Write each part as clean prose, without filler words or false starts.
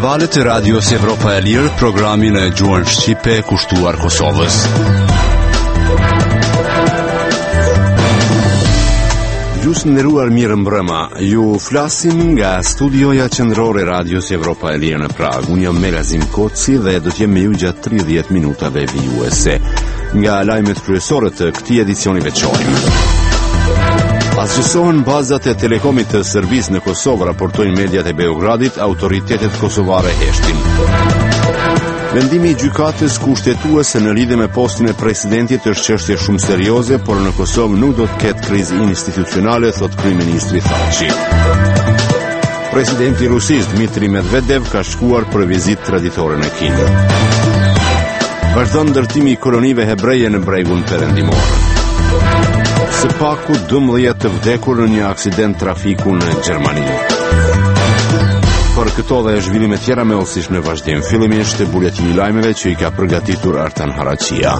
valët e Radios Evropa e Lirë, programin e gjuhën shqipe kushtuar Kosovës. Gjusë nderuar, mirë mbrëma. Ju flasim nga studioja qendrore e Radios Evropa e Lirë në Prag. Unë jam Melazim Koci dhe do të jem me ju gjatë 30 minutave vijuese nga lajmet kryesore të këtij edicioni veçorim. Asgjësohen bazat e telekomit të Serbisë në Kosovë, raportojnë mediat e Beogradit, autoritetet kosovare heshtin. Vendimi i gjykatës kushtetuese në lidhje me postin e presidentit është çështje shumë serioze, por në Kosovë nuk do të ketë krizë institucionale, thot kryeministri Thaçi. Presidenti i Rusisë Dmitri Medvedev ka shkuar për vizitë traditore në Kinë. Vazhdon ndërtimi i kolonive hebreje në bregun perëndimor. Së paku 12 të vdekur në një aksident trafiku në Gjermani. Për këto dhe zhvillime tjera me osish në vazhdim, fillimisht e buletini i lajmeve që i ka përgatitur Artan Haraqia.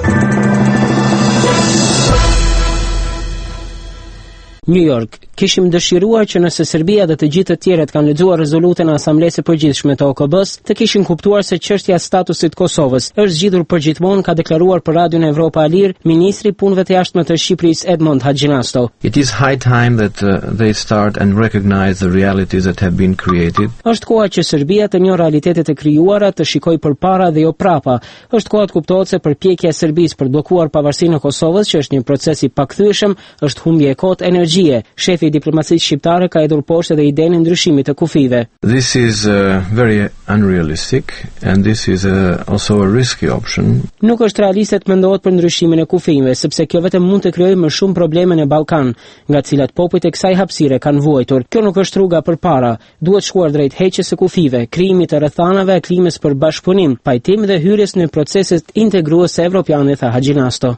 New York. Kishim dëshiruar që nëse Serbia dhe të gjithë të tjerët kanë lexuar rezolutën e Asamblesë së Përgjithshme të OKB-s, të kishin kuptuar se çështja e statusit Kosovës është zgjidhur përgjithmonë, ka deklaruar për Radion Evropa e Lirë ministri i punëve të jashtme të Shqipërisë Edmond Haxhinasto. It is high time that they start and recognize the realities that have been created. Është koha që Serbia të njohë realitetet e krijuara, të shikojë përpara dhe jo prapa. Është koha të kuptohet se përpjekja e Serbisë për bllokuar pavarësinë e Kosovës, që është një proces i pakthyeshëm, është humbje e kohët, energjie. Shefi i diplomacisë shqiptare ka hedhur poshtë edhe idenë e ndryshimit të kufive. This is very unrealistic and this is also a risky option. Nuk është realiste të mendohet për ndryshimin e kufive, sepse kjo vetëm mund të krijojë më shumë probleme në Ballkan, nga të cilat popujt e kësaj hapësire kanë vuajtur. Kjo nuk është rruga përpara. Duhet shkuar drejt heqjes së kufive, krijimit të rrethanave, klimës për bashkëpunim, pajtim dhe hyrjes në proceset integruese evropiane, tha Haxhinasto.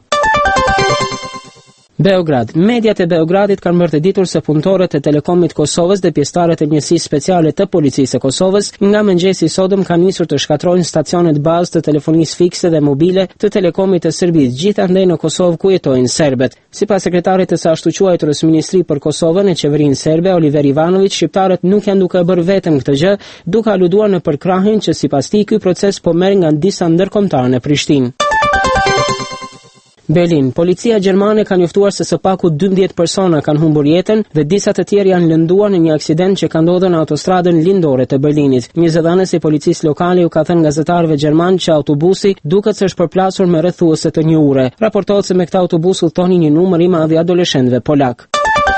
Beograd. Mediat e Beogradit kanë bërë të ditur se punëtorët e Telekomit Kosovës dhe pjesëtarët e njësisë speciale të policisë së Kosovës nga mëngjesi i sotëm kanë nisur të shkatrojnë stacionet bazë të telefonisë fikse dhe mobile të Telekomit të Serbisë, gjithandej në Kosovë ku jetojnë serbët. Sipas sekretarit të së ashtu quajturës Ministri për Kosovën e Qeverinë serbe, Oliver Ivanović, shqiptarët nuk janë duke bërë vetëm këtë gjë, duke aluduar në përkrahjen që sipas tij ky proces po merr nga disa ndërkombëtarë në Prishtinë. Berlin. Policia gjermane ka njoftuar se së paku 12 persona kanë humbur jetën dhe disa të tjerë janë lënduar në një aksident që ka ndodhur në autostradën lindore të Berlinit. Një zëdhënës i policisë lokale u ka thënë gazetarëve gjerman që autobusi duket se është përplasur me rrethuese të 1 ure. Raportohet se me këtë autobus udhtonin një numër i madh i adoleshentëve polak.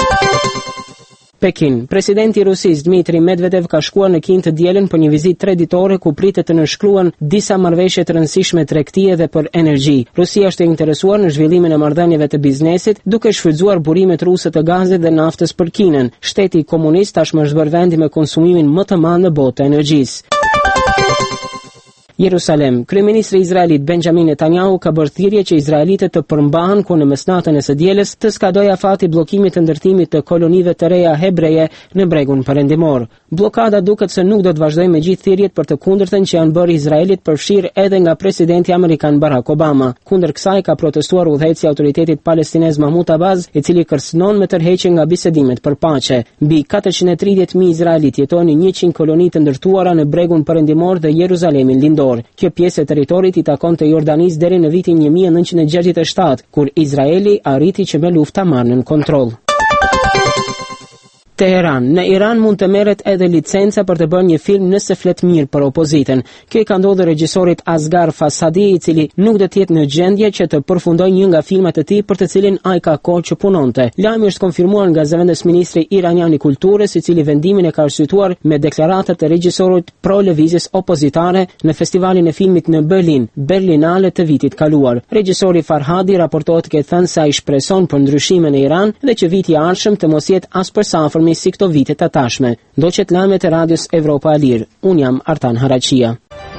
Pekin. Presidenti i Rusisë Dmitri Medvedev ka shkuar në Kinë të dielën për një vizitë 3 ditore ku pritet të nënshkruan disa marrëveshje të rëndësishme tregtie dhe për energji. Rusia është e interesuar në zhvillimin e marrëdhënieve të biznesit, duke shfrytzuar burimet ruse të gazit dhe naftës për Kinën. Shteti komunist tashmë është bërë vendi me konsumimin më të madh në botë të energjisë. Jerusalem. Kryeministri izraelit Benjamin Netanyahu ka bërë thirrje që izraelitët të përmbahen ku në mesnatën e së dielës të skadojë afati bllokimit të ndërtimit të kolonive të reja hebreje në bregun perëndimor. Bllokada duket se nuk do të vazhdojë me gjithë thirrjet për të kundërtën që janë bërë Izraelit përfshirë edhe nga presidenti amerikan Barack Obama. Kundër kësaj ka protestuar udhëheqësi i autoritetit palestinez Mahmoud Abbas, i cili kërcënon me tërheqje nga bisedimet për paqe. Mbi 430.000 izraelit jetojnë në 100 koloni të ndërtuara në bregun perëndimor dhe Jeruzalemin lindor. Kjo pjesë e territorit i takon të Jordanisë deri në vitin 1967, kur Izraeli arriti që me luftë ta marrë në kontroll. Teheran. Në Iran mund të merret edhe licenca për të bërë një film nëse flet mirë për opozitën. Kjo i ka ndodhur regjisorit Asghar Fasadi, i cili nuk do të jetë në gjendje që të përfundojë një nga filmat e tij për të cilin ai ka kohë që punonte. Lajmi është konfirmuar nga zëvendës ministri iranian i kulturës, i cili vendimin e ka arsyetuar me deklaratat e regjisorit pro lëvizjes opozitare në festivalin e filmit në Berlin, Berlinale të vitit kaluar. Regjisori Farhadi raportohet të ketë thënë se ai shpreson për ndryshime në Iran dhe që viti i ardhshëm të mos jetë as përsafer si këto vite të tashme. Ndoqet lajmet e Radios Evropa e Lirë. Unë jam Artan Haraqia.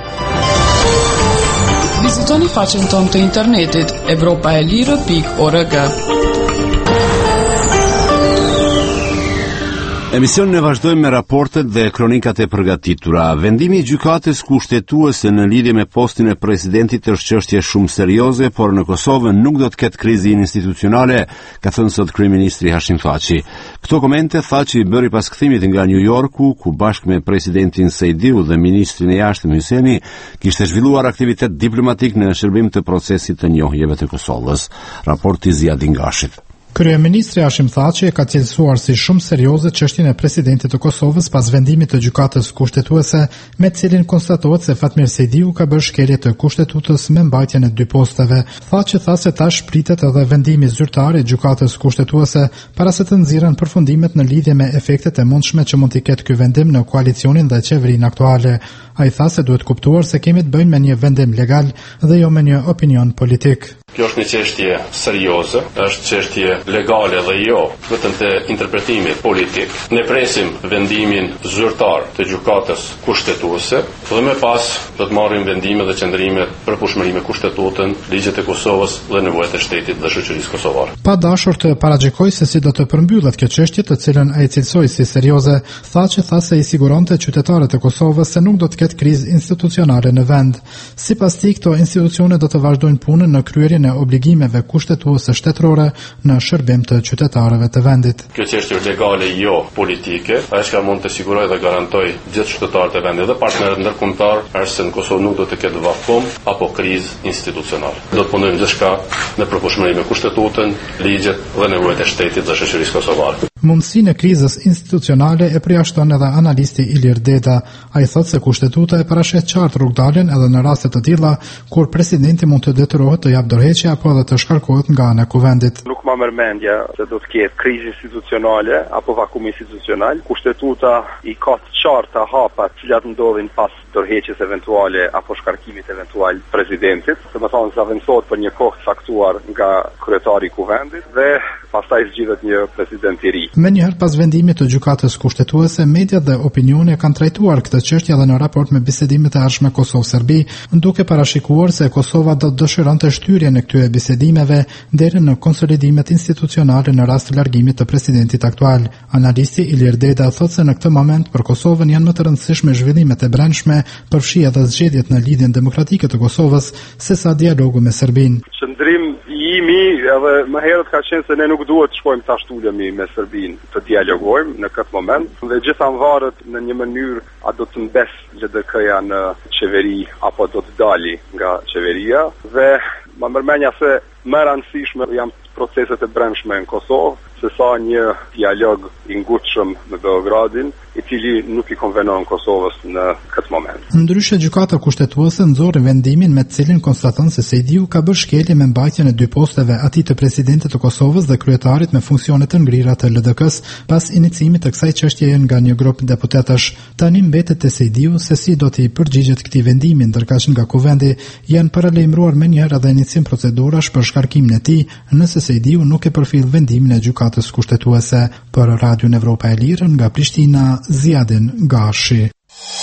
Vizitoni faqen tonë të internetit evropaelire.org. Emisionin e vazhdojmë me raportet dhe kronikat e përgatitura. Vendimi I gjykatës kushtetuese në lidhje me postin e presidentit është çështje shumë serioze, por në Kosovë nuk do të ketë krizë institucionale, ka thënë sot kryeministri Hashim Thaçi. Këto komente Thaçi I bëri pas kthimit nga New Yorku, ku bashkë me presidentin Sejdiu dhe ministrin e jashtëm Hyseni kishte zhvilluar aktivitet diplomatik në shërbim të procesit të njohjeve të Kosovës. Raporti Ziadin Gashit. Kryeministri Hashim Thaçi e ka cilësuar si shumë serioze çështjen e presidentit të Kosovës pas vendimit të gjykatës kushtetuese, me cilin konstatohet se Fatmir Sejdiu ka bërë shkelje të kushtetutës me mbajtjen e 2 posteve. Thaçi tha se tash pritet edhe vendimi zyrtar I gjykatës kushtetuese para se të nxirren përfundimet në lidhje me efektet e mundshme që mund të ketë ky vendim në koalicionin dhe qeverinë aktuale. Ai tha se duhet kuptuar se kemi të bëjmë me një vendim legal dhe jo me një opinion politik. Kjo është një çështje serioze, është çështje legale dhe jo vetëm të interpretimit politik. Ne presim vendimin zyrtar të gjykatës kushtetuese dhe më pas do të marrim vendime dhe qëndrime për pushmërim kushtetutën, ligjet e Kosovës dhe nevojat e shtetit dhe shoqërisë kosovare. Pa dashur të paragjykojë se si do të përmbyllet kjo çështje, të cilën ai cilësoi si serioze, Thaçi tha se I siguronte qytetarët e Kosovës se nuk do të ketë krizë institucionale në vend. Sipas tij, këto institucione do të vazhdojnë punën në kryerjen e obligimeve kushtetuese shtetërore në shërbim të qytetarëve të vendit. Kjo çështje legale jo politike, ajo që mund të sigurojë dhe garantoj gjithë qytetarët e vendit dhe partnerët ndërkombëtar, është se në Kosovë nuk do të ketë vakum apo krizë institucionale. Do të punojmë gjithçka në përputhshmëri me kushtetutën, ligjet dhe nevojat e shtetit dhe shoqërisë kosovare. Mundësinë e krizës institucionale e përjashton edhe analisti Ilir Deda. Ai thotë se kushtetuta e parashet qartë rrugdaljen edhe në raste të tilla kur presidenti mund të detyrohet të japë dorëheqje apo edhe të shkarkohet nga ana e kuvendit. Nuk ma merr mendja se do të ketë krizë institucionale apo vakum institucional. Kushtetuta I ka të qarta hapat që ndodhin pas dorëheqjes eventuale apo shkarkimit eventual presidentit, domethënë zaventësohet për një kohë caktuar nga kryetari I kuvendit dhe pastaj zgjidhet një president I ri. Menjëherë pas vendimit të gjykatës kushtetuese, mediat dhe opinioni kanë trajtuar këtë çështje edhe në raport me bisedimet e ardhshme Kosovë-Serbi, duke parashikuar se Kosova do të dëshironte shtyrjen e këtyre bisedimeve deri në konsolidimet institucionale në rast të largimit të presidentit aktual. Analisti Ilir Deda thotë se në këtë moment për Kosovën janë më të rëndësishme zhvillimet e brendshme, përfshi edhe zgjedhjet në lidhjen demokratike të Kosovës, sesa dialogu me Serbinë. Qëndrim jemi edhe më herët ka qenë se ne nuk duhet të shkojmë tash ulemi me Serbinë të dialogojmë në këtë moment dhe gjitha varet në një mënyrë a do të mbes LDK-ja në qeveri apo do të dali nga qeveria dhe më mërmenja se më rëndësishme janë proceset e brendshme në Kosovë se sa një dialog I ngutshëm me Beogradin I cili nuk I konvenon Kosovës në këtë moment. Ndryshe gjykata kushtetuese nxorri vendimin me të cilin konstaton se Sejdiu ka bërë shkelje me mbajtjen e 2 posteve, atij të presidentit të Kosovës dhe kryetarit me funksione të ngrira të LDK-s pas iniciimit të kësaj çështjeje nga një grup deputetash. Tani mbetet te Sejdiu se si do t'i përgjigjet këtij vendimi, ndërkaq nga kuvendi janë paralajmëruar menjëherë edhe inicim procedurash për shkarkimin e tij nëse Sejdiu nuk e përfill vendimin e gjykatës kushtetuese. Për Radion Evropa e Lirë nga Prishtina, Ziadin Gashi.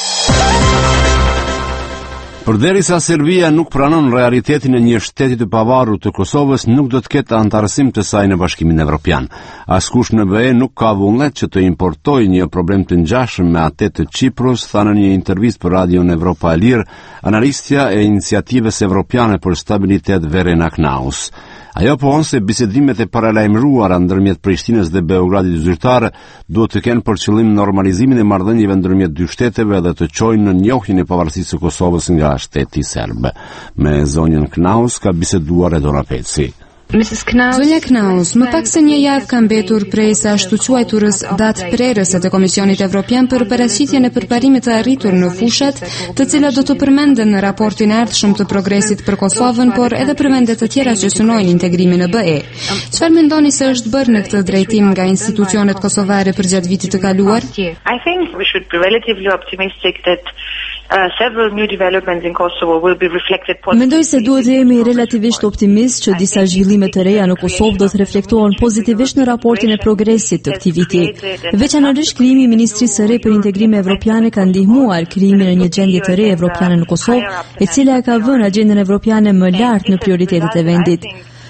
Përderisa Serbia nuk pranon realitetin e një shteti të pavarur të Kosovës, nuk do të ketë antarësim të saj në Bashkimin Evropian. Askush në BE nuk ka vullnet që të importojë një problem të ngjashëm me atë të Çiprus, tha në një intervistë për Radion Evropa e Lirë analistja e iniciativës evropiane për stabilitet Verena Knaus. Ajo pohon se bisedimet e paralajmëruara ndërmjet Prishtinës dhe Beogradit zyrtar duhet të kenë për qëllim normalizimin e marrëdhënieve ndërmjet dy shteteve dhe të çojnë në njohjen e pavarësisë së Kosovës nga shteti serb. Me zonjën Knaus ka biseduar Edona Peci. Zonja Knaus, më pak se një javë ka mbetur prej sa ashtu quajturës datë prerëse të Komisionit Evropian për paraqitjen e përparimit të arritur në fushat, të cilat do të përmenden në raportin e ardhshëm të progresit për Kosovën, por edhe për vende të tjera që synojnë integrimin në BE. Çfarë mendoni se është bërë në këtë drejtim nga institucionet kosovare përgjatë vitit të kaluar? I think we should be relatively optimistic that several new developments in Kosovo will be reflected positively. Mendoj se duhet të jemi relativisht optimist që disa zhvillime të reja në Kosovë do të reflektohen pozitivisht në raportin e progresit të këtij viti. Veçanërisht krijimi i Ministrisë së Re për Integrim Evropiane ka ndihmuar krijimin e një gjendje të re evropiane në Kosovë, e cila e ka vënë agjendën evropiane më lart në prioritetet e vendit.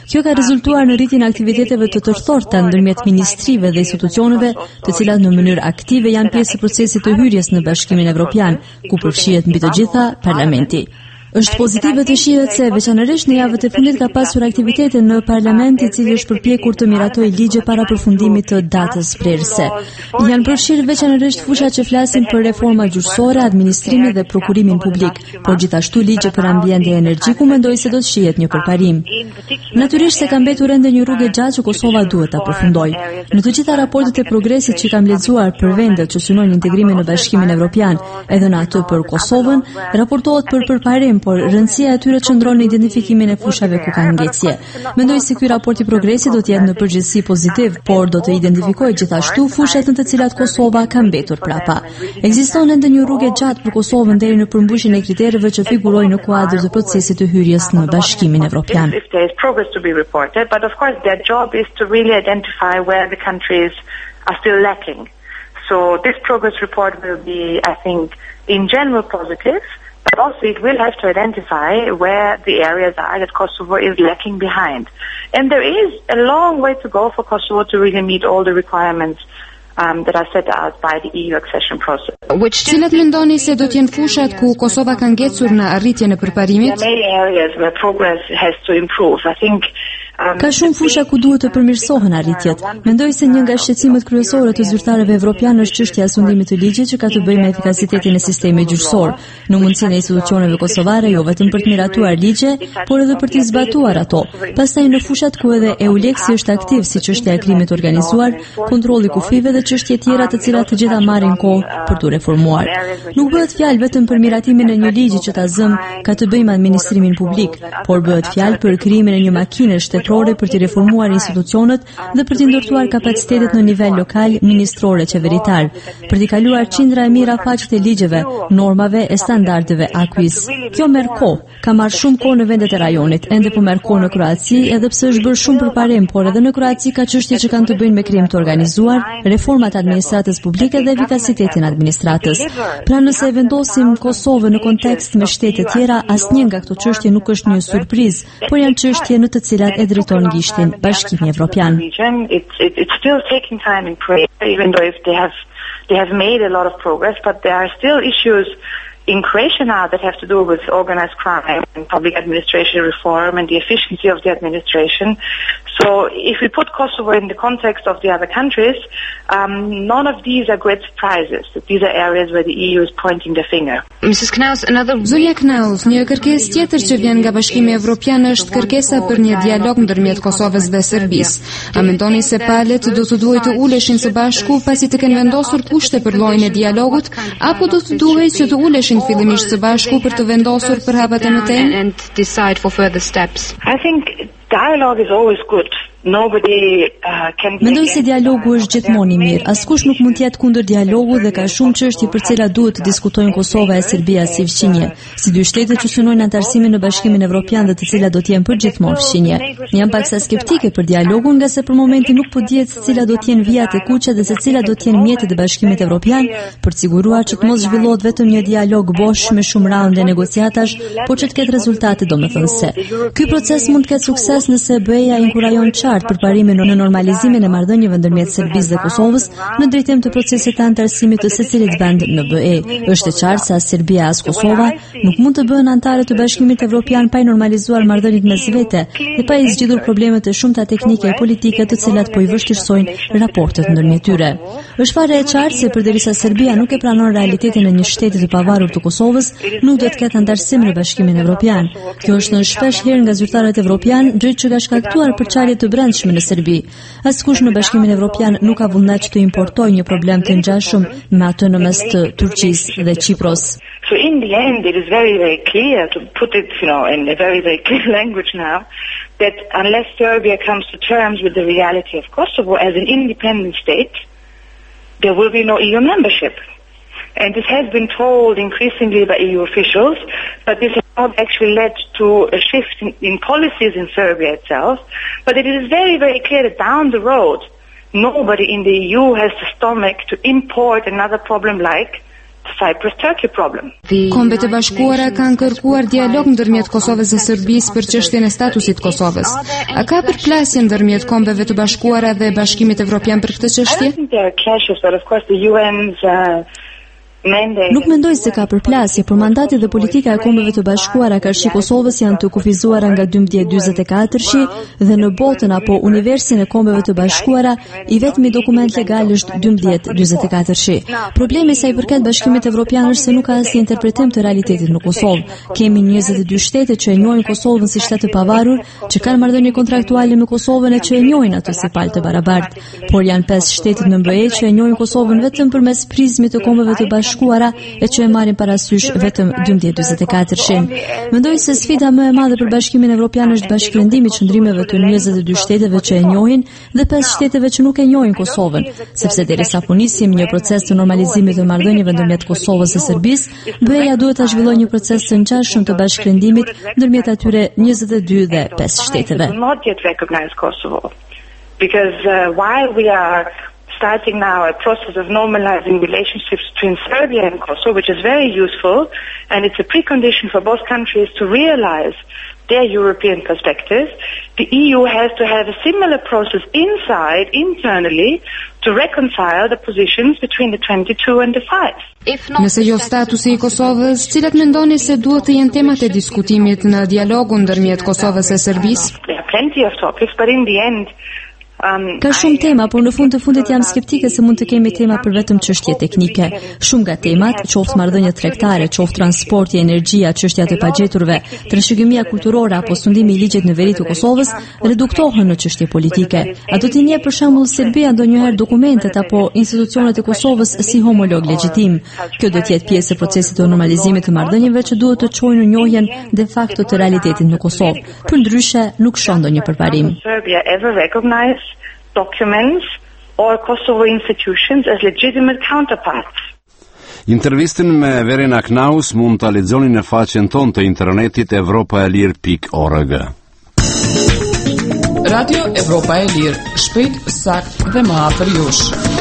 Kjo ka rezultuar në rritjen e aktiviteteve të tërthorta ndërmjet ministrive dhe institucioneve, të cilat në mënyrë aktive janë pjesë e procesit të hyrjes në Bashkimin Evropian, ku përfshihet mbi të gjitha Parlamenti. Është pozitive të shihet se veçanërisht në javët e fundit ka pasur aktivitete në Parlament, i cili është përpjekur të miratojë ligje para përfundimit të datës prerëse. Janë përfshirë veçanërisht fushat që flasin për reforma gjyqësore, administrimin dhe prokurimin publik, por gjithashtu ligje për ambient dhe energji, ku mendoj se do të shihet një përparim. Natyrisht se ka mbetur ende një rrugë e gjatë që Kosova duhet ta përfundojë. Në të gjitha raportet e progresit që kam lexuar për vendet që synojnë integrimin në Bashkimin Evropian, edhe në atë për Kosovën, raportohet për përparim, por rëndësia e tyre qëndron në identifikimin e fushave ku ka ngecje. Mendoj se ky raport i progresit do të jetë në përgjithësi pozitiv, por do të identifikojë gjithashtu fushat në të cilat Kosova ka mbetur prapa. Ekziston ende një rrugë e gjatë për Kosovën deri në përmbushjen e kritereve që figurojnë në kuadër të procesit të hyrjes në Bashkimin Evropian. But of course their job is to really identify where the countries are still lacking. So this progress report will be, I think, in general positive. But also it will have to identify where the areas are that Kosovo is lacking behind. And there is a long way to go for Kosovo to really meet all the requirements that are set out by the EU accession process. Cilat mendoni se do të jenë fushat ku Kosova ka ngecur në arritjen e përparimit? There are many areas where progress has to improve. I think Ka shumë fusha ku duhet të përmirësohen arritjet. Mendoj se një nga shqetësimet kryesore të zyrtarëve evropianë është çështja e sundimit të ligjit që ka të bëjë me efikasitetin e sistemit gjyqësor, në mundësinë e institucioneve kosovare jo vetëm për të miratuar ligje, por edhe për të zbatuar ato. Pastaj në fushat ku edhe EULEX është aktiv, si çështja e krimit organizuar, kontrolli kufive dhe çështje tjera të cilat të gjitha marrin kohë për tu reformuar. Nuk bëhet fjalë vetëm për miratimin e një ligji që ta zëm ka të bëjë me administrimin publik, por bëhet fjalë për krijimin e një makine për të reformuar institucionet dhe për të ndërtuar kapacitetet në nivel lokal, ministror e qeveritar, për të kaluar qindra e mira faqet e ligjeve, normave e standardeve AQUIS. Kjo merr kohë, ka marrë shumë kohë në vendet e rajonit, ende po merr kohë në Kroaci, edhe pse është bërë shumë përparim, por edhe në Kroaci ka çështje që kanë të bëjnë me krim të organizuar, reformat e administratës publike dhe efikasitetin e administratës. Pra nëse e vendosim Kosovën në kontekst me shtete tjera, asnjë nga këto çështje nuk është një surprizë, por janë çështje në të cilat drejton gishtin Bashkimi Evropian. It's still taking time in prayer, even though if they have made a lot of progress, but there are still issues in Croatia now that have to do with organized crime and public administration reform and the efficiency of the administration. So if we put Kosovo in the context of the other countries, none of these are great surprises. These are areas where the EU is pointing the finger. Mrs. Knaus, Zoja Knaus, një kërkesë tjetër që vjen nga Bashkimi Evropian është kërkesa për një dialog ndërmjet Kosovës dhe Serbisë. A mendoni se palët do të duhet të uleshin së bashku pasi të kenë vendosur kushte për llojin e dialogut, apo do të duhet që të uleshin fillimisht së bashku për të vendosur për hapat e mëtej? I think dialogue is always good. Mendoj se dialogu është gjithmonë i mirë. Askush nuk mund të jetë kundër dialogut dhe ka shumë çështje për të cilat duhet të diskutojnë Kosova e Serbia si fqinje, si dy shtete që synojnë antarësimin në Bashkimin Evropian dhe të cilat do të jenë përgjithmonë fqinje. Jam paksa skeptike për dialogun, nga se për momentin nuk po dihet se cilat do të jenë vijat e kuqe dhe se cilat do të jenë mjetet e Bashkimit Evropian për të siguruar që të mos zhvillohet vetëm një dialog bosh me shumë raunde negociatash, por që të ketë rezultate domethënëse. Ky proces mund të ketë sukses nëse BE-ja inkurajon përparimin në normalizimin e marrëdhënieve ndërmjet Serbisë dhe Kosovës në drejtim të procesit të antarësimit të secilit vend në BE. Është e qartë se as Serbia as Kosova nuk mund të bëhen anëtare të Bashkimit Evropian pa i normalizuar marrëdhëniet mes vete dhe pa i zgjidhur problemet e shumta teknike e politike të cilat po i vështirësojnë raportet ndërmjet tyre. Është fare e qartë se përderisa Serbia nuk e pranon realitetin e një shteti të pavarur të Kosovës, nuk do të ketë antarësim në Bashkimin Evropian. Kjo është thënë shpesh herë nga zyrtarët evropian, gjë që ka shkaktuar përçarje të brendshme në Serbi. Askush në Bashkimin Evropian nuk ka vullnet të importojë një problem të ngjashëm me atë në mes të Turqisë dhe Qipros. So in the end, it is very, very clear, to put it, in a very, very clear language now, that unless Serbia comes to terms with the reality of Kosovo as an independent state, there will be no EU membership. And this has been told increasingly by EU officials, but this has not actually led to a shift in policies in Serbia itself. But it is very, very clear that down the road, nobody in the EU has the stomach to import another problem like Cyprus-Turkey problem. Kombet e Bashkuara kanë kërkuar dialog ndërmjet Kosovës dhe Serbisë për çështjen e statusit Kosovës. A ka përplasje ndërmjet kombeve të bashkuara dhe Bashkimit Evropian për këtë çështje? Nuk mendoj se ka përplasje, por mandati dhe politika e kombeve të bashkuara karshi Kosovës janë të kufizuara nga 1244-shi dhe në botën apo universin e kombeve të bashkuara i vetmi dokument legal është 1244-shi. Problemi sa i përket Bashkimit Evropian është se nuk ka asnjë interpretim të realitetit në Kosovë. Kemi 22 shtete që e njohin Kosovën si shtet të pavarur, që kanë marrëdhënie kontraktuale me Kosovën e që e njohin atë si palë të barabartë, por janë 5 shtetet në BE që e njohin Kosovën vetëm përmes prizmit të kombeve të bashkuara e që e marrin parasysh vetëm 1244-shin. Mendoj se sfida më e madhe për Bashkimin Evropian është bashkëndrimi i çndrimeve të 22 shteteve që e njohin dhe 5 shteteve që nuk e njohin Kosovën, sepse derisa po nisim një proces të normalizimit të marrëdhënieve ndërmjet Kosovës dhe Serbisë, BE-ja duhet ta zhvillojë një proces të ngjashëm të bashkëndrimit ndërmjet atyre 22 dhe 5 shteteve. Starting now a process of normalizing relationships between Serbia and Kosovo, which is very useful, and it's a precondition for both countries to realize their European perspective. The EU has to have a similar process internally, to reconcile the positions between the 22 and the 5. Nëse jo statusi i Kosovës, cilat mendoni se duhet të jenë temat e diskutimit në dialogun ndërmjet Kosovës e Serbisë? There are plenty of topics, but in the end, Ka shumë tema, por në fund të fundit jam skeptike se mund të kemi tema për vetëm çështje teknike. Shumë nga temat, qoftë marrëdhënie tregtare, qoftë transporti, energjia, çështjat e pagjeturve, trashëgimia kulturore apo sundimi i ligjit në veri të Kosovës, reduktohen në çështje politike. A do t'i njeh për shembull Serbia ndonjëherë dokumentet apo institucionet e Kosovës si homolog legjitim? Kjo do të jetë pjesë e procesit të normalizimit të marrëdhënieve që duhet të çojnë në njohjen de facto të realitetit në Kosovë. Përndryshe, nuk shoh ndonjë përparim. Documents or Kosovo institutions as legitimate counterparts. Intervistën me Verena Knaus mund ta lexoni në faqen tonë të internetit europaelir.org. Radio Evropa e Lirë, shpejt, sakt dhe më afër jush.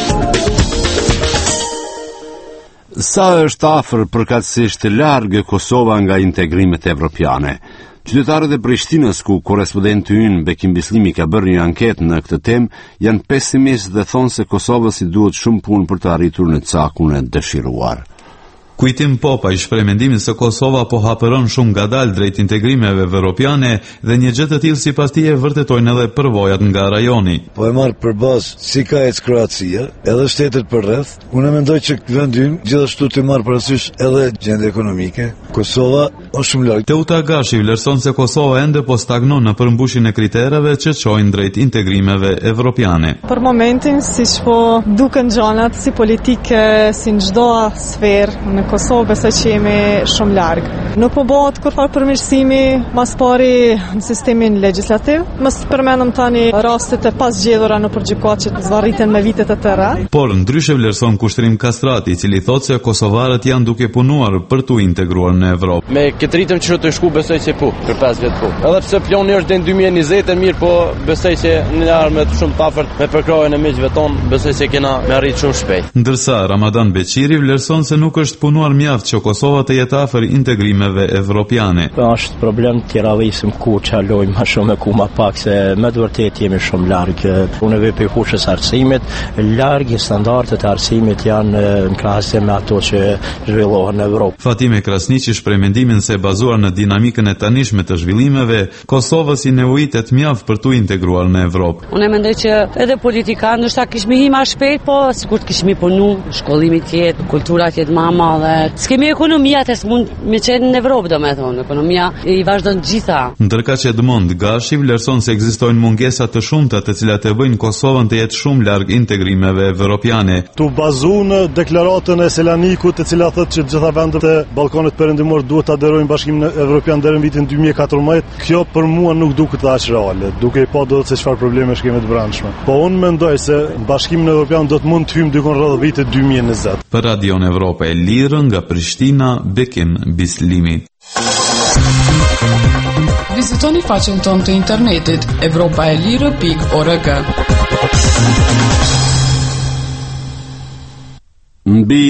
Sa është afër përkatësisht larg Kosova nga integrimet evropiane? Qytetarët e Prishtinës, ku korespondenti ynë Bekim Bislimi ka bërë një anketë në këtë temë, janë pesimistë dhe thonë se Kosovës i duhet shumë punë për të arritur në cakun e dëshiruar. Kujtim Popa i shpreh mendimin se Kosova po hapëron shumë ngadalë drejt integrimeve evropiane dhe një gjë të tillë sipas tij e vërtetojnë edhe përvojat nga rajoni. Po e marr përbazë si ka ecë Kroacia, edhe shtetet përreth. Unë mendoj që vendi ynë gjithashtu të marr parasysh edhe gjendja ekonomike. Kosova është shumë larg. Teuta Gashi vlerëson se Kosova ende po stagnon në përmbushjen e kritereve që çojnë drejt integrimeve evropiane. Për momentin, siç po duken gjanat si politike, si në çdo sferë në Kosovë besoj që jemi shumë larg. Nuk po bëhet kurrë përmirësimi mas pari në sistemin legjislativ. Mos përmendëm tani rastet e pasgjedhura në gjykat që zvarriten me vitet e tëra. Por ndryshe vlerëson Kushtrim Kastrati, i cili thotë se kosovarët janë duke punuar për tu integruar në Evropë. Me këtë ritëm që të shku besoj që po, për 5 vjet po. Edhe pse plani është deri në 2020 e mirë, po besoj që në armë shumë të afërt me përkrojën e miqve ton, besoj se kena me arrit shumë shpejt. Ndërsa Ramadan Beqiri vlerëson se nuk është punuar mjaft që Kosova të jetë afër integrimeve evropiane. Është problem të ravisim ku çalojmë më shumë ku më pak se me vërtet jemi shumë larg. Unë vetë për fushës arsimit, larg standardet e arsimit janë në krahasim me ato që zhvillohen në Evropë. Fatime Krasniqi shpreh mendimin se bazuar në dinamikën e tanishme të zhvillimeve, Kosovës i nevojitet mjaft për tu integruar në Evropë. Unë mendoj që edhe politikanë ndoshta kishmi hi më shpejt, po sigurt kishmi punu, shkollimi të jetë, kultura të jetë më e madhe. S'kemi ekonomia të mund me qenë në Evropë, domethënë, ekonomia i vazhdon gjitha. Ndërka që Edmond Gashi vlerëson se ekzistojnë mungesa të shumta të cilat e bëjnë Kosovën të jetë shumë larg integrimeve evropiane. Tu bazu në deklaratën e Selanikut, e cila thotë që gjitha vendet e Ballkanit Perëndimor duhet të aderojnë Bashkimin Evropian deri në vitin 2014. Kjo për mua nuk duket aq reale, duke i pa dot se çfarë problemesh kemi të brendshme. Po unë mendoj se Bashkimin Evropian do të mund të hyjmë dikon rreth vitit 2020. Për Radion Evropa e Lirë nga Prishtina, Bekim Bislimi. Vizitoni faqen tonë të internetit europaelire.org. Mbi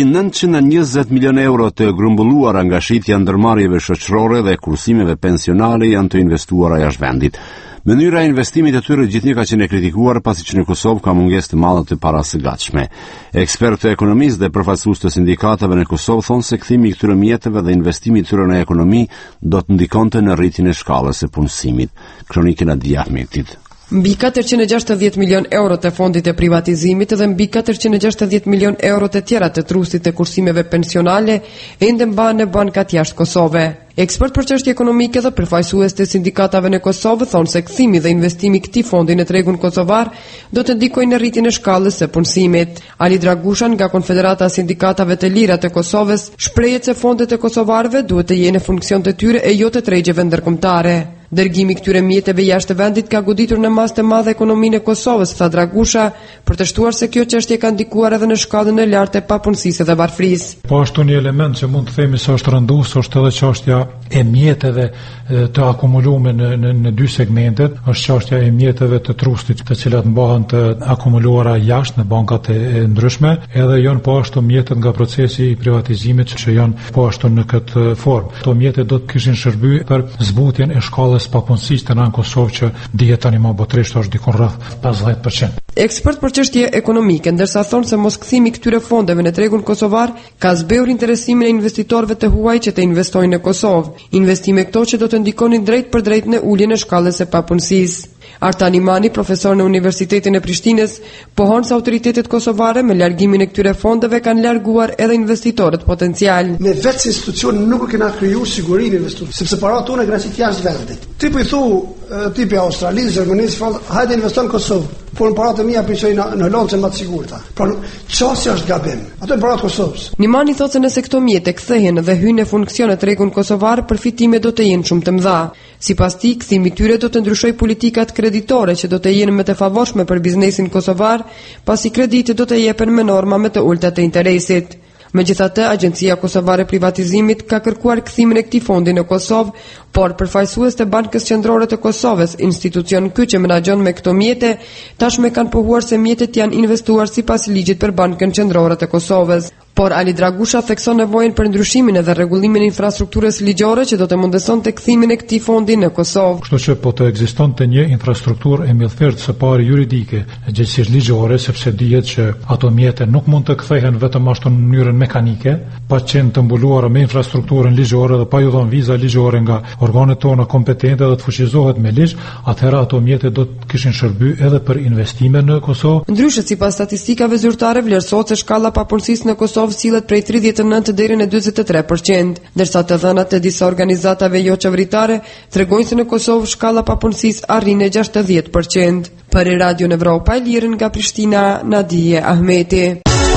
920 milion euro të grumbulluara nga shitja ndërmarrjeve shoqërore dhe kursimeve pensionale janë të investuara jashtë vendit. Mënyra e investimit të tyre gjithnjë ka qenë kritikuar pasi që në Kosovë ka mungesë të madhe të parave së gatshme. Ekspertë ekonomistë dhe përfaqësues të sindikatave në Kosovë thonë se kthimi i këtyre mjeteve dhe investimi i tyre në ekonomi do të ndikonte në rritjen e shkallës së punësimit. Kronikën e Nadia Ahmetit. Mbi 460 milion euro të fondit e privatizimit dhe mbi 460 milion euro të tjera të trustit të kursimeve pensionale ende mbahen në bankat jashtë Kosove. Ekspert për çështje ekonomike dhe përfaqësues të sindikatave në Kosovë thonë se kthimi dhe investimi i këtij fondi në tregun kosovar do të ndikojnë në rritjen e shkallës së punësimit. Ali Dragushan nga Konfederata e Sindikatave të Lira të Kosovës shprehet se fondet e kosovarëve duhet të jenë në funksion të tyre e jo të tregjeve ndërkombëtare. Dërgimi këtyre mjeteve jashtë vendit ka goditur në masë të madhe ekonominë e Kosovës, tha Dragusha, për të shtuar se kjo çështje ka ndikuar edhe në shkallën e lartë e papunësisë dhe varfërisë. Po ashtu një element që mund të themi se është rëndues është edhe çështja e mjeteve të akumuluar në dy segmentet, është çështja e mjeteve të trustit, të cilat mbahen të akumuluara jashtë në bankat e ndryshme, edhe janë po ashtu mjetet nga procesi i privatizimit që janë po ashtu në këtë formë. Ato mjete do të kishin shërbyer për zbutjen e shkallës papunësisë në Kosovë që dihet tani më botërisht është diku rreth 50%. Ekspert për çështje ekonomike ndërsa thonë se moskthimi këtyre fondeve në tregun kosovar ka zbehur interesimin e investitorëve të huaj që të investojnë në Kosovë. Investime këto që do të ndikonin drejt për drejt në uljen e shkallës së papunësisë. Artan Imani, profesor në Universitetin e Prishtinës, pohon se autoritetet kosovare me largimin e këtyre fondeve kanë larguar edhe investitorët potencial. Me vetë institucion nuk kena krijuar sigurinë investorëve, sepse parat tonë grasit jashtë vendit. Ti po i thu tipi Australisë, Gjermanisë, hajde investon në Kosovë. Por në paratë mia pëlqej në Londër më të sigurta. Pra çështja është gabim. Ato janë paratë Kosovës. Nimani thotë se nëse këto mjete kthehen dhe hyjnë në funksion në tregun kosovar, përfitimet do të jenë shumë të mëdha. Sipas tij, kthimi i tyre do të ndryshojë politikat kreditore që do të jenë më të favorshme për biznesin kosovar, pasi kreditet do të jepen me norma më të ulta të interesit. Megjithatë, Agjencia Kosovare e Privatizimit ka kërkuar kthimin e këtij fondi në Kosovë, por përfaqësues të Bankës Qendrore të Kosovës, institucion ky që menaxhon me këto mjete, tashmë kanë pohuar se mjetet janë investuar sipas ligjit për Bankën Qendrore të Kosovës. Por Ali Dragusha thekson nevojën për ndryshimin edhe rregullimin e infrastrukturës ligjore që do të mundësonte kthimin e këtij fondi në Kosovë. Kështu që po të ekzistonte një infrastrukturë e millfert së pari juridike, gjithsesi ligjore, sepse dihet që ato mjete nuk mund të kthehen vetëm ashtu në mënyrën mekanike, pa qenë të mbuluara me infrastrukturën ligjore dhe pa ju dhënë viza ligjore nga organet tona kompetente dhe të fuqizohet me ligj, atëherë ato mjete do të kishin shërbyer edhe për investime në Kosovë. Ndryshe, sipas statistikave zyrtare, vlerësohet se shkalla papunësisë në Kosovë sillet prej 39 deri në 43%, ndërsa të dhënat e disa organizatave jo qeveritare tregojnë se në Kosovë shkalla papunësisë arrin në 60%. Për Radio Evropa, lirën nga Prishtina, Nadia Ahmeti.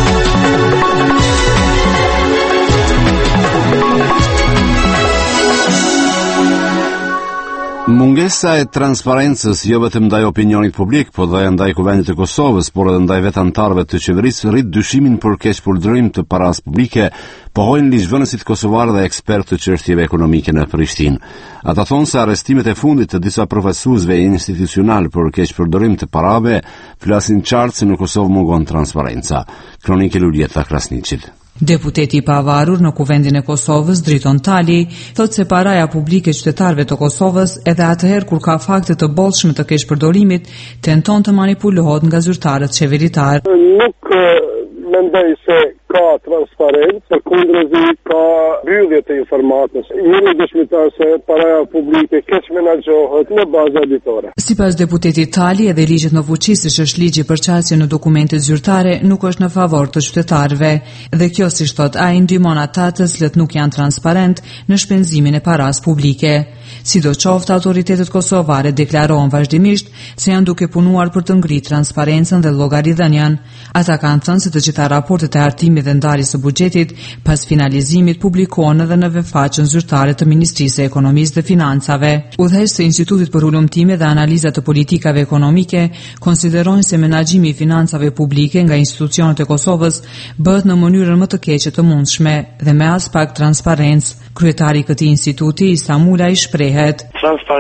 Mungesa e transparencës jo vetëm ndaj opinionit publik, po dhe ndaj kuvendit të Kosovës, por edhe ndaj vetë anëtarëve të qeverisë rrit dyshimin për keqpërdërim të paras publike, pohojnë ligjvënësit kosovar dhe ekspertë të çështjeve ekonomike në Prishtinë. Ata thonë se arrestimet e fundit të disa profesuesve institucional për keqpërdërim të parave flasin qartë se në Kosovë mungon transparenca. Kronikë Luljeta Krasniqit. Deputeti i pavarur në kuvendin e Kosovës, Driton Tali, thotë se paraja publike qytetarëve të Kosovës, edhe atëherë kur ka fakte të bollshme të keqpërdorimit, tenton të manipulohet nga zyrtarët qeveritar. Nuk mendoj se ka transparencë, përkundërzi ka mbyllje të informatës. Jeni dëshmitar se paraja publike keq menaxhohet në bazë auditore. Sipas deputetit Tali, edhe ligjet në fuqi, siç është ligji për çartje në dokumentet zyrtare, nuk është në favor të qytetarëve, dhe kjo, siç thot ai, ndihmon ata të cilët nuk janë transparent në shpenzimin e paras publike. Sidoqoftë, autoritetet kosovare deklarohen vazhdimisht se janë duke punuar për të ngritur transparencën dhe llogaridhënien. Ata kanë thënë se të gjitha raportet e hartimit dhe ndarjes së buxhetit pas finalizimit publikohen edhe në webfaqen zyrtare të Ministrisë së Ekonomisë dhe Financave. Udhëheqës së Institutit për Ulëmtime dhe Analiza të Politikave Ekonomike konsiderojnë se menaxhimi i financave publike nga institucionet e Kosovës bëhet në mënyrën më të keqe të mundshme dhe me as pak transparencë. Kryetari i këtij instituti, Isa Mulaj, shprehet: Transparenca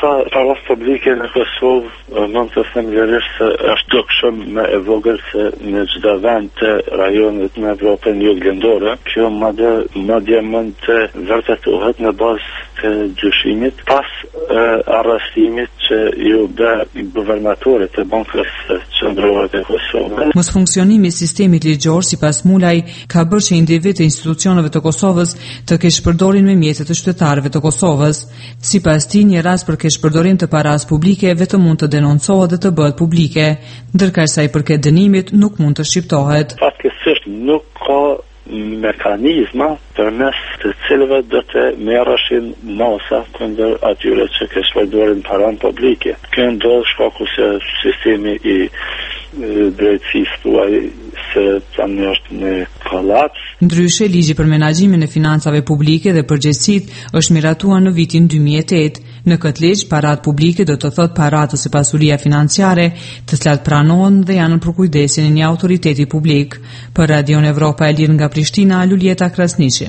Pengesa para publike në Kosovë mund të them vlerësisht se është dukshëm më e vogël se në çdo vend të rajonit në Evropën juglindore. Kjo madje mund të vërtetohet në bazë të dyshimit pas arrestimit që ju bë guvernatorit të bankës qendrore të Kosovës. Mos funksionimi i sistemit ligjor sipas Mulaj ka bërë që individët e institucioneve të Kosovës të keshpërdorin me mjetet të qytetarëve të Kosovës. Sipas tij, një rast për keshpërdorim të paras publike vetëm mund të denoncohet dhe të bëhet publike, ndërsa sa i përket dënimit nuk mund të shqiptohet. Fatkesisht nuk ka mekanizma përmes të cilëve do të merreshin masa kundër atyre që keshpërdorin paran publike. Kjo ndodh shkaku se sistemi i drejtësisë tuaj se tani është në kollaps. Ndryshe, ligji për menaxhimin e financave publike dhe përgjegjësitë është miratuar në vitin 2008. Në këtë ligj, parat publike do të thotë parat ose pasuria financiare, të cilat pranohen dhe janë për kujdesin e një autoriteti publik. Për Radion Evropa e Lirë nga Prishtina, Lulieta Krasniqi.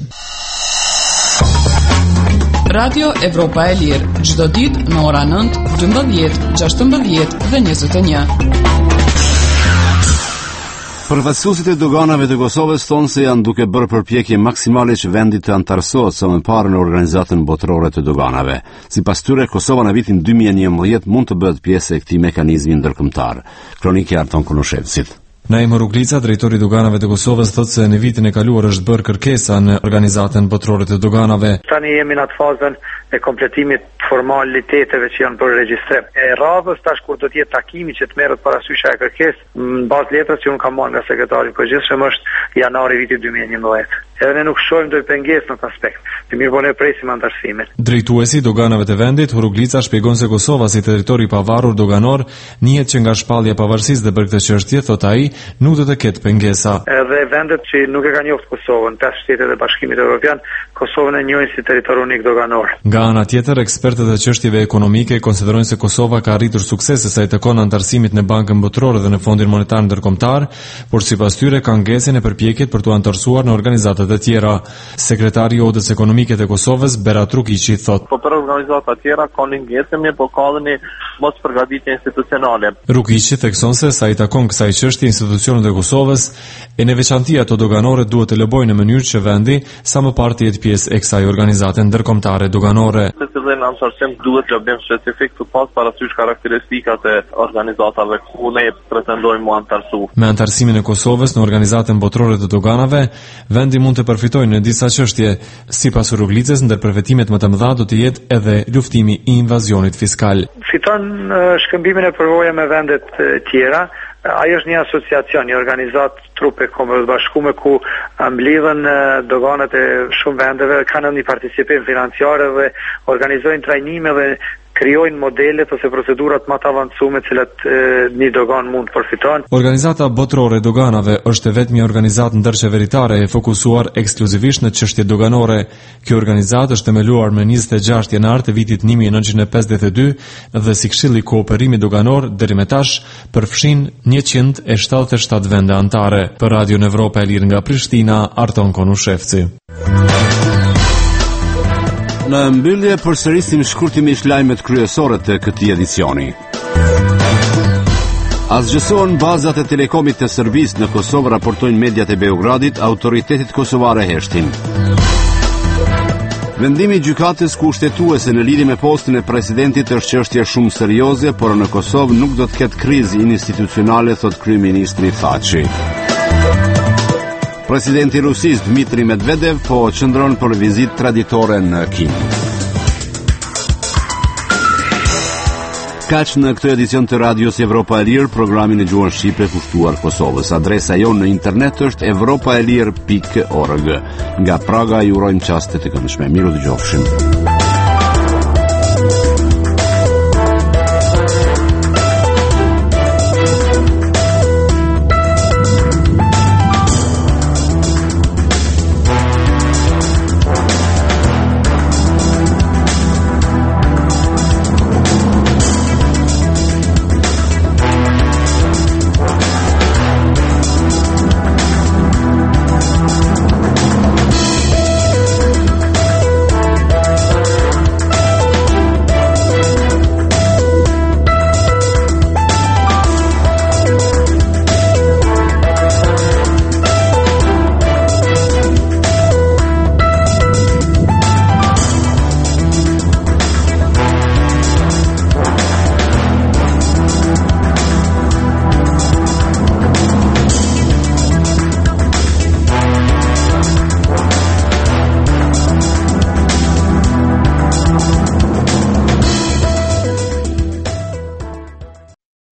Radio Evropa e Lirë, çdo ditë në ora 9, 12, 16 dhe 21. Përfaqësuesit e doganave të Kosovës thonë se janë duke bërë përpjekje maksimale që vendi të antarësohet sa më parë në organizatën botërore të doganave. Sipas tyre, Kosova në vitin 2011 mund të bëhet pjesë e këtij mekanizmi ndërkombëtar. Kronikë Arton Konushevcit. Naim Ruglica, drejtori i doganave të Kosovës, thotë se në vitin e kaluar është bërë kërkesa në organizatën botërore të doganave. Tani jemi në atë fazën e kompletimit formaliteteve që janë për regjistrim. E radhës tash kur do të jetë takimi që të merret parasysh ajo kërkesë, në bazë letrës që unë kam marrë nga sekretari i përgjithshëm është janari vitit 2011. Edhe ne nuk shohim ndonjë pengesë në këtë aspekt. Të mirë ne presim antarësimin. Drejtuesi i doganave të vendit, Ruglica, shpjegon se Kosova si territori i pavarur doganor njihet që nga shpallja e pavarësisë dhe për këtë çështje, thot ai, nuk do të ketë pengesa. Edhe vendet që nuk e kanë njohur Kosovën, 5 shtetet e Bashkimit Evropian, Kosovën e njohin si territor unik doganor. Nga ana tjetër, ekspertët e çështjeve ekonomike konsiderojnë se Kosova ka arritur suksese sa i takon antarësimit në Bankën Botërore dhe në Fondin Monetar Ndërkombëtar, por sipas tyre ka ngesën e përpjekjet për t'u antarësuar në organizata të tjera. Sekretari i Odës Ekonomike të Kosovës, Berat Rukiqi, thot: Po për organizata të tjera kanë ngesë mirë, po ka dhe mos përgatitje institucionale. Rukiqi thekson se sa i takon kësaj çështje institucionet e Kosovës, e në veçanti ato doganore duhet të lëbojnë në mënyrë që vendi sa më parë të jetë pjesë e kësaj organizate ndërkombëtare doganore. Në antarësim duhet lëbim specifik të pas parasysh karakteristikat e organizatave ku ne pretendojmë mu antarësu. Me antarësimin e Kosovës në organizatën botërore të doganave, vendi mund të përfitojë në disa çështje. Sipas Ruglicës, ndër përfitimet më të mëdha do të jetë edhe luftimi i invazionit fiskal. Fiton shkëmbimin e përvoja me vendet tjera. Ajo është një asociacion, një organizat trupe kombëve të bashkuara ku mblidhen doganat e shumë vendeve, kanë një participim financiar dhe organizojnë trajnime dhe krijojnë modelet ose procedurat më të avancuara të cilat një dogan mund të përfitojnë. Organizata botërore e doganave është vetëm një organizatë ndërqeveritare e fokusuar ekskluzivisht në çështje doganore. Kjo organizatë është themeluar më 26 janar të vitit 1952 dhe si Këshilli i Kooperimit Doganor deri më tash përfshin 177 vende anëtare. Për Radion Evropa e Lirë nga Prishtina, Arton Konushevci. Në mbyllje përsërisim shkurtimisht lajmet kryesore të këtij edicioni. Asgjësohen bazat e telekomit të Serbisë në Kosovë, raportojnë mediat e Beogradit, autoritetit kosovare heshtin. Vendimi i gjykatës kushtetuese në lidhje me postin e presidentit është çështje shumë serioze, por në Kosovë nuk do të ketë krizë institucionale, thot kryeministri Thaçi. Presidenti i Rusisë Dmitri Medvedev po qëndron për vizitë traditore në Kinë. Kaq në këtë edicion të Radios Evropa e Lirë, programin e gjuhën shqipe kushtuar Kosovës. Adresa jonë në internet është evropaelir.org. Nga Praga ju urojmë çaste të këndshme. Miru dëgjofshim.